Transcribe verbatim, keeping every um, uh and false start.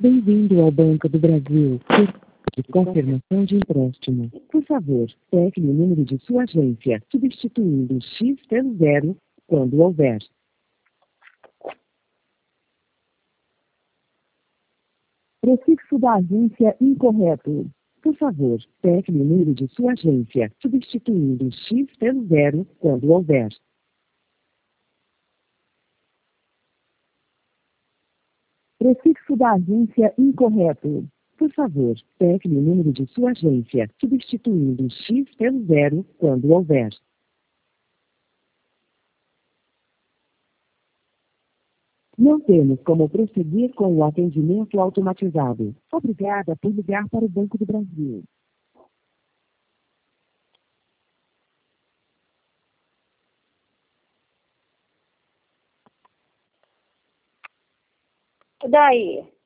Bem-vindo ao Banco do Brasil. De confirmação de empréstimo. Por favor, tecle o número de sua agência, substituindo o X pelo zero, quando houver. Prefixo da agência incorreto. Por favor, tecle o número de sua agência, substituindo o X pelo zero, quando houver. Prefixo da agência incorreto. Por favor, tecle o número de sua agência, substituindo o X pelo zero, quando houver. Não temos como prosseguir com o atendimento automatizado. Obrigada por ligar para o Banco do Brasil. E daí?